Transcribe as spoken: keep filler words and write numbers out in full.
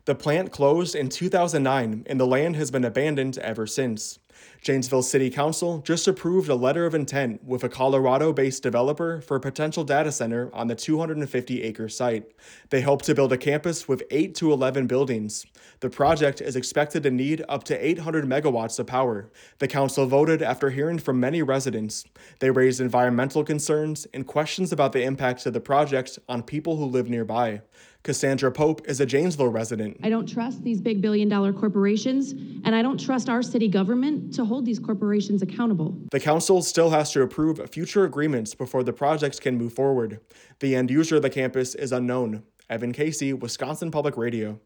The plant closed in two thousand nine, and the land has been abandoned ever since. Janesville City Council just approved a letter of intent with a Colorado-based developer for a potential data center on the two hundred fifty acre site. They hope to build a campus with eight to eleven buildings. The project is expected to need up to eight hundred megawatts of power. The council voted after hearing from many residents. They raised environmental concerns and questions about the impacts of the project on people who live nearby. Cassandra Pope is a Janesville resident. I don't trust these big billion dollar corporations, and I don't trust our city government to hold these corporations accountable. The council still has to approve future agreements before the projects can move forward. The end user of the campus is unknown. Evan Casey, Wisconsin Public Radio.